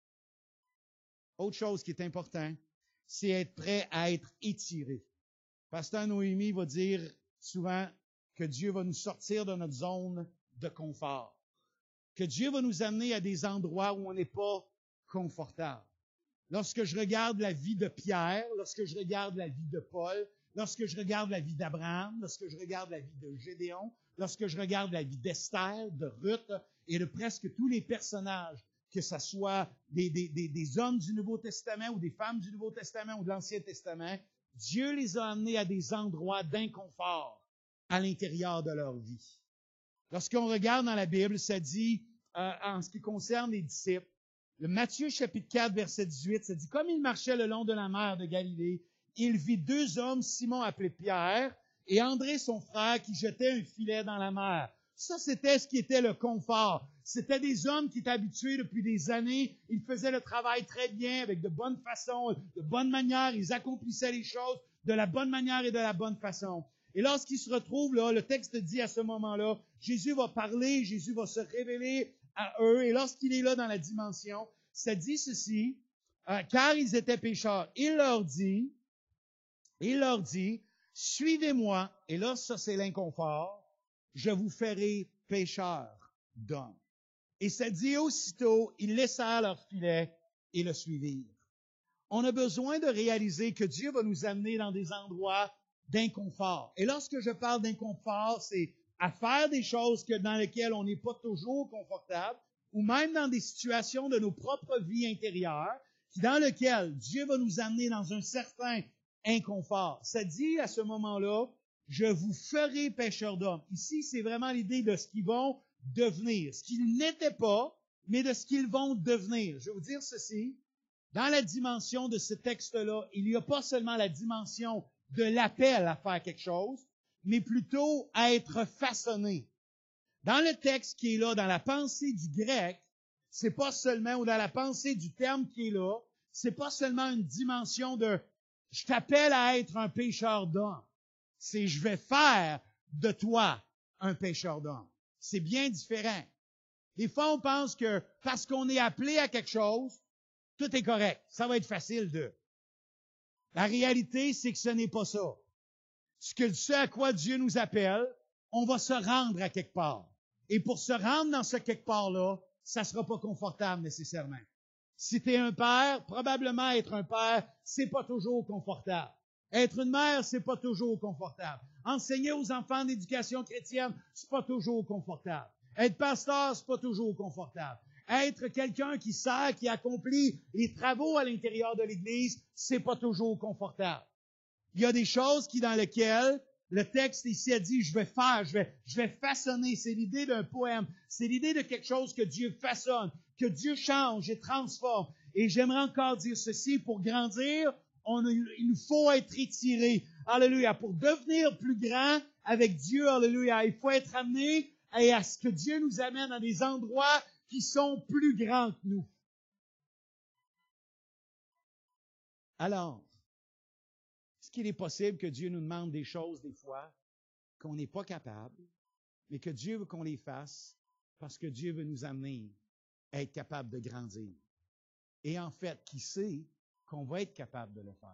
Autre chose qui est important, c'est être prêt à être étiré. Pasteur Noémie va dire souvent que Dieu va nous sortir de notre zone de confort. Que Dieu va nous amener à des endroits où on n'est pas confortable. Lorsque je regarde la vie de Pierre, lorsque je regarde la vie de Paul, lorsque je regarde la vie d'Abraham, lorsque je regarde la vie de Gédéon, lorsque je regarde la vie d'Esther, de Ruth et de presque tous les personnages, que ce soit des hommes du Nouveau Testament ou des femmes du Nouveau Testament ou de l'Ancien Testament, Dieu les a amenés à des endroits d'inconfort à l'intérieur de leur vie. Lorsqu'on regarde dans la Bible, ça dit, en ce qui concerne les disciples, le Matthieu chapitre 4, verset 18, ça dit, comme il marchait le long de la mer de Galilée, il vit 2 hommes, Simon appelé Pierre, et André son frère, qui jetaient un filet dans la mer. Ça, c'était ce qui était le confort. C'était des hommes qui étaient habitués depuis des années. Ils faisaient le travail très bien, avec de bonnes façons, de bonnes manières. Ils accomplissaient les choses de la bonne manière et de la bonne façon. Et lorsqu'ils se retrouvent là, le texte dit à ce moment-là, Jésus va parler, Jésus va se révéler à eux. Et lorsqu'il est là dans la dimension, ça dit ceci, car ils étaient pécheurs. Il leur dit, suivez-moi. Et là, ça c'est l'inconfort. Je vous ferai pécheurs d'hommes. Et ça dit aussitôt, ils laissèrent leur filet et le suivirent. On a besoin de réaliser que Dieu va nous amener dans des endroits d'inconfort. Et lorsque je parle d'inconfort, c'est à faire des choses dans lesquelles on n'est pas toujours confortable, ou même dans des situations de nos propres vies intérieures, dans lesquelles Dieu va nous amener dans un certain inconfort. Ça dit à ce moment-là, je vous ferai pécheurs d'hommes. Ici, c'est vraiment l'idée de ce qu'ils vont devenir. Ce qu'ils n'étaient pas, mais de ce qu'ils vont devenir. Je vais vous dire ceci. Dans la dimension de ce texte-là, il n'y a pas seulement la dimension de l'appel à faire quelque chose, mais plutôt à être façonné. Dans le texte qui est là, dans la pensée du grec, c'est pas seulement, ou dans la pensée du terme qui est là, c'est pas seulement une dimension de « je t'appelle à être un pécheur d'hommes ». C'est « je vais faire de toi un pécheur d'hommes ». C'est bien différent. Des fois, on pense que parce qu'on est appelé à quelque chose, tout est correct. Ça va être facile de. La réalité, c'est que ce n'est pas ça. Ce à quoi Dieu nous appelle, on va se rendre à quelque part. Et pour se rendre dans ce quelque part-là, ça sera pas confortable nécessairement. Si tu es un père, probablement être un père, c'est pas toujours confortable. Être une mère, c'est pas toujours confortable. Enseigner aux enfants d'éducation chrétienne, c'est pas toujours confortable. Être pasteur, c'est pas toujours confortable. Être quelqu'un qui sert, qui accomplit les travaux à l'intérieur de l'Église, c'est pas toujours confortable. Il y a des choses dans lesquelles le texte ici a dit, je vais façonner. C'est l'idée d'un poème. C'est l'idée de quelque chose que Dieu façonne, que Dieu change et transforme. Et j'aimerais encore dire ceci, pour grandir, il nous faut être étiré. Alléluia. Pour devenir plus grand avec Dieu, alléluia, il faut être amené à ce que Dieu nous amène à des endroits qui sont plus grands que nous. Alors, est-ce qu'il est possible que Dieu nous demande des choses des fois qu'on n'est pas capable, mais que Dieu veut qu'on les fasse parce que Dieu veut nous amener à être capable de grandir? Et en fait, qui sait qu'on va être capable de le faire?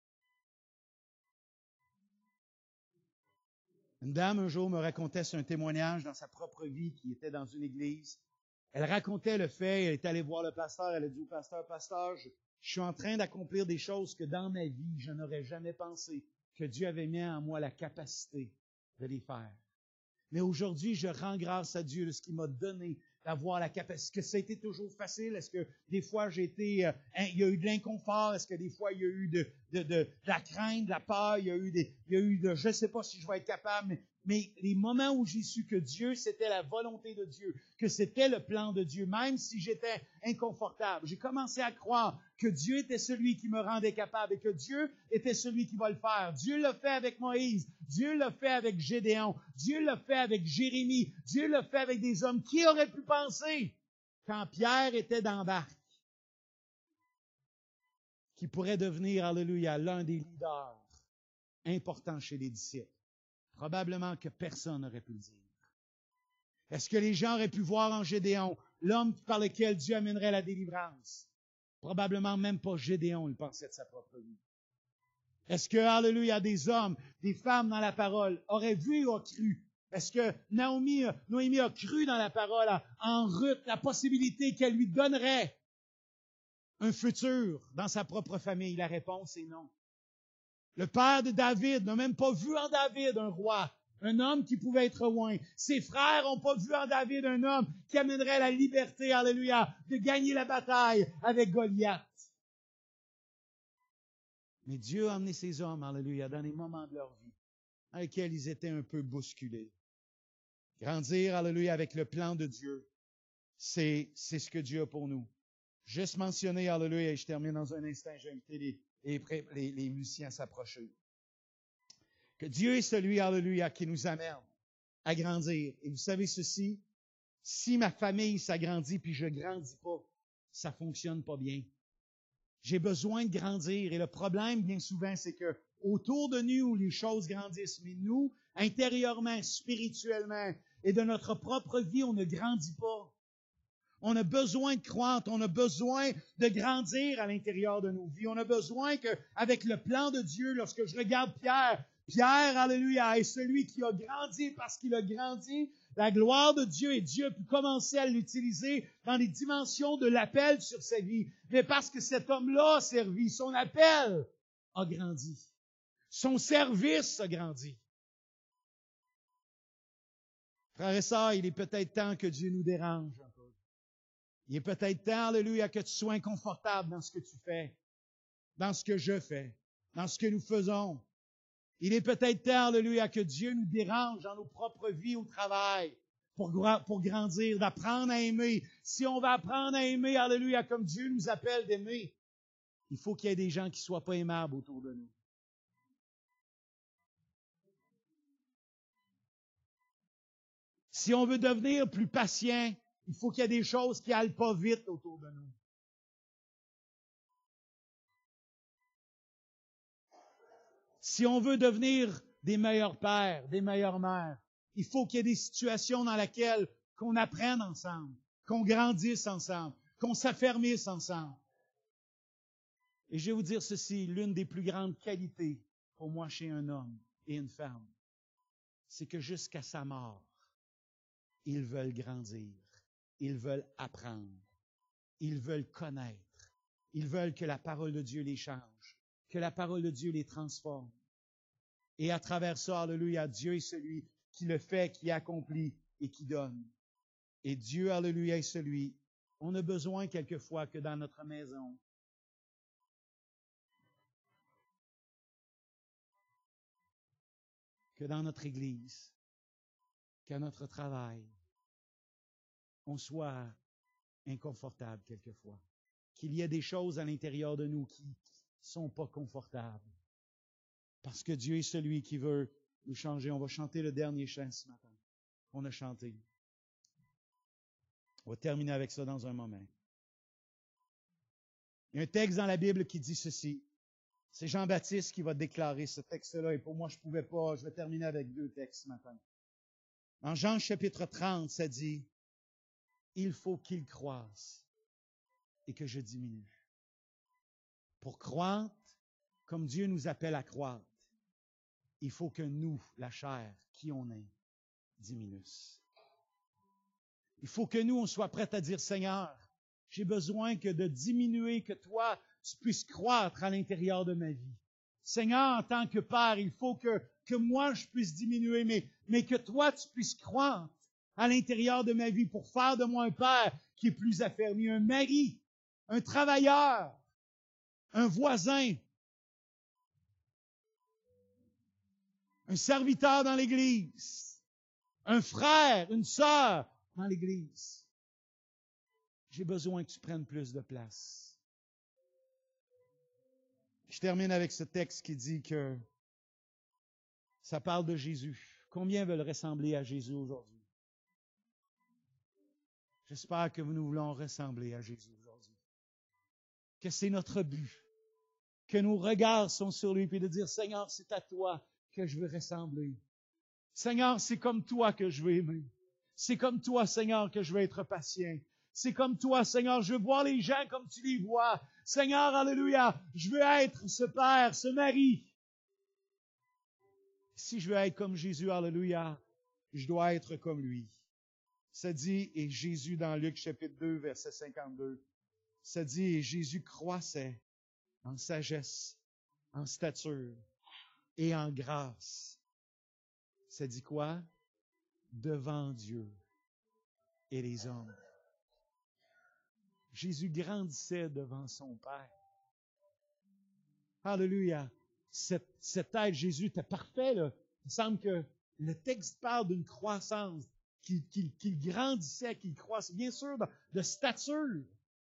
Une dame un jour me racontait un témoignage dans sa propre vie qui était dans une église. Elle racontait le fait, elle est allée voir le pasteur, elle a dit au pasteur, je suis en train d'accomplir des choses que dans ma vie, je n'aurais jamais pensé que Dieu avait mis en moi la capacité de les faire. Mais aujourd'hui, je rends grâce à Dieu de ce qu'il m'a donné d'avoir la capacité. Est-ce que ça a été toujours facile? Est-ce que des fois il y a eu de l'inconfort? Est-ce que des fois il y a eu de la crainte, de la peur? Il y a eu de, je ne sais pas si je vais être capable, mais les moments où j'ai su que Dieu, c'était la volonté de Dieu, que c'était le plan de Dieu, même si j'étais inconfortable, j'ai commencé à croire que Dieu était celui qui me rendait capable et que Dieu était celui qui va le faire. Dieu l'a fait avec Moïse, Dieu l'a fait avec Gédéon, Dieu l'a fait avec Jérémie, Dieu l'a fait avec des hommes. Qui aurait pu penser, quand Pierre était dans la barque, qu'il pourrait devenir, alléluia, l'un des leaders importants chez les disciples? Probablement que personne n'aurait pu le dire. Est-ce que les gens auraient pu voir en Gédéon l'homme par lequel Dieu amènerait la délivrance? Probablement même pas Gédéon, il pensait de sa propre vie. Est-ce que, alléluia, des hommes, des femmes dans la parole auraient vu et ont cru? Est-ce que Noémie a cru dans la parole en Ruth, la possibilité qu'elle lui donnerait un futur dans sa propre famille? La réponse est non. Le père de David n'a même pas vu en David un roi, un homme qui pouvait être roi. Ses frères n'ont pas vu en David un homme qui amènerait la liberté, alléluia, de gagner la bataille avec Goliath. Mais Dieu a amené ces hommes, alléluia, dans les moments de leur vie dans lesquels ils étaient un peu bousculés. Grandir, alléluia, avec le plan de Dieu, c'est ce que Dieu a pour nous. Juste mentionner, alléluia, et je termine dans un instant, j'ai invité les musiciens à s'approcher. Que Dieu est celui, alléluia, qui nous amène à grandir. Et vous savez ceci, si ma famille s'agrandit puis je grandis pas, ça fonctionne pas bien. J'ai besoin de grandir. Et le problème, bien souvent, c'est que autour de nous, les choses grandissent. Mais nous, intérieurement, spirituellement, et de notre propre vie, on ne grandit pas. On a besoin de croître, on a besoin de grandir à l'intérieur de nos vies. On a besoin qu'avec le plan de Dieu, lorsque je regarde Pierre, alléluia, est celui qui a grandi parce qu'il a grandi. La gloire de Dieu et Dieu a pu commencer à l'utiliser dans les dimensions de l'appel sur sa vie. Mais parce que cet homme-là a servi, son appel a grandi. Son service a grandi. Frères et sœurs, il est peut-être temps que Dieu nous dérange un peu. Il est peut-être temps, alléluia, que tu sois inconfortable dans ce que tu fais, dans ce que je fais, dans ce que nous faisons. Il est peut-être temps, alléluia, que Dieu nous dérange dans nos propres vies au travail pour grandir, d'apprendre à aimer. Si on va apprendre à aimer, alléluia, comme Dieu nous appelle d'aimer, il faut qu'il y ait des gens qui ne soient pas aimables autour de nous. Si on veut devenir plus patient, il faut qu'il y ait des choses qui n'aillent pas vite autour de nous. Si on veut devenir des meilleurs pères, des meilleures mères, il faut qu'il y ait des situations dans lesquelles qu'on apprenne ensemble. qu'on grandisse ensemble, qu'on s'affermisse ensemble. Et je vais vous dire ceci, l'une des plus grandes qualités pour moi chez un homme et une femme, c'est que jusqu'à sa mort, ils veulent grandir, ils veulent apprendre, ils veulent connaître, ils veulent que la parole de Dieu les change, que la parole de Dieu les transforme. Et à travers ça, alléluia, Dieu est celui qui le fait, qui accomplit et qui donne. Et Dieu, alléluia, est celui, on a besoin quelquefois que dans notre maison, que dans notre Église, qu'à notre travail, on soit inconfortable quelquefois. Qu'il y ait des choses à l'intérieur de nous qui ne sont pas confortables. Parce que Dieu est celui qui veut nous changer. On va chanter le dernier chant ce matin qu'on a chanté. On va terminer avec ça dans un moment. Il y a un texte dans la Bible qui dit ceci. C'est Jean-Baptiste qui va déclarer ce texte-là, et pour moi, je ne pouvais pas. Je vais terminer avec 2 textes ce matin. En Jean chapitre 30, ça dit, « Il faut qu'il croisse et que je diminue. » Pour croître, comme Dieu nous appelle à croître, il faut que nous, la chair, qui on est, diminuons. Il faut que nous, on soit prêts à dire, « Seigneur, j'ai besoin que de diminuer, que toi, tu puisses croître à l'intérieur de ma vie. Seigneur, en tant que Père, il faut que moi, je puisse diminuer, mais que toi, tu puisses croître à l'intérieur de ma vie pour faire de moi un Père qui est plus affermi, un mari, un travailleur, un voisin, un serviteur dans l'Église, un frère, une sœur dans l'Église. J'ai besoin que tu prennes plus de place. Je termine avec ce texte qui dit que ça parle de Jésus. Combien veulent ressembler à Jésus aujourd'hui? J'espère que nous voulons ressembler à Jésus aujourd'hui. Que c'est notre but. Que nos regards sont sur lui, puis de dire, Seigneur, c'est à toi que je veux ressembler. Seigneur, c'est comme toi que je veux aimer. C'est comme toi, Seigneur, que je veux être patient. C'est comme toi, Seigneur, je veux voir les gens comme tu les vois. Seigneur, alléluia, je veux être ce père, ce mari. Si je veux être comme Jésus, alléluia, je dois être comme lui. Ça dit, et Jésus dans Luc chapitre 2, verset 52, ça dit, et Jésus croissait en sagesse, en stature et en grâce. Ça dit quoi? Devant Dieu et les hommes. Jésus grandissait devant son Père. Alléluia. Cette être, Jésus était parfait, là. Il semble que le texte parle d'une croissance, qu'il grandissait, qu'il croissait, bien sûr, de stature.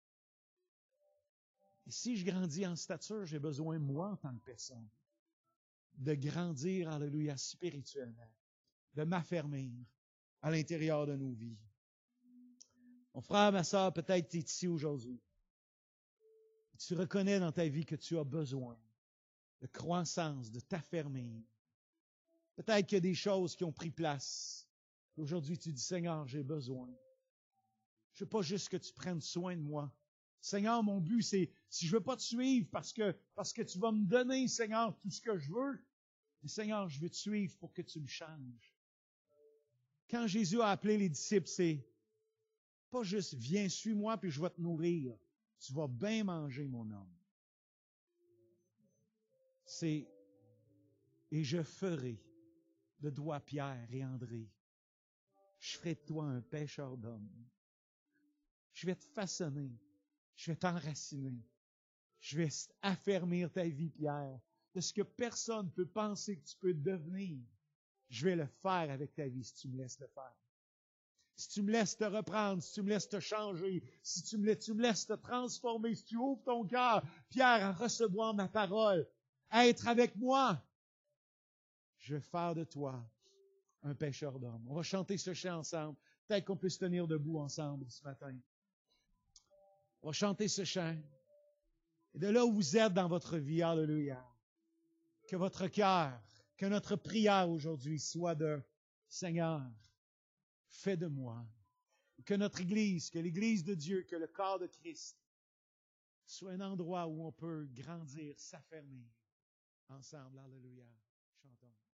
Et si je grandis en stature, j'ai besoin, moi, en tant que personne, de grandir, alléluia, spirituellement, de m'affermir à l'intérieur de nos vies. Mon frère, ma sœur, peut-être tu es ici aujourd'hui. Tu reconnais dans ta vie que tu as besoin de croissance, de t'affermir. Peut-être qu'il y a des choses qui ont pris place. Aujourd'hui, tu dis, Seigneur, j'ai besoin. Je veux pas juste que tu prennes soin de moi. Seigneur, mon but, c'est, si je veux pas te suivre parce que tu vas me donner, Seigneur, tout ce que je veux, mais Seigneur, je veux te suivre pour que tu me changes. Quand Jésus a appelé les disciples, c'est pas juste, viens, suis-moi, puis je vais te nourrir. Tu vas bien manger, mon homme. C'est, et je ferai de toi, Pierre et André, je ferai de toi un pêcheur d'hommes. Je vais te façonner. Je vais t'enraciner. Je vais affermir ta vie, Pierre, de ce que personne ne peut penser que tu peux devenir. Je vais le faire avec ta vie si tu me laisses le faire. Si tu me laisses te reprendre, si tu me laisses te changer, si tu me laisses te transformer, si tu ouvres ton cœur, Pierre, à recevoir ma parole, à être avec moi, je vais faire de toi un pêcheur d'hommes. On va chanter ce chant ensemble. Peut-être qu'on peut se tenir debout ensemble ce matin. On va chanter ce chant. Et de là où vous êtes dans votre vie, alléluia, que votre cœur, que notre prière aujourd'hui soit de Seigneur, fais de moi que notre Église, que l'Église de Dieu, que le corps de Christ soit un endroit où on peut grandir, s'affermir ensemble. Alléluia. Chantons.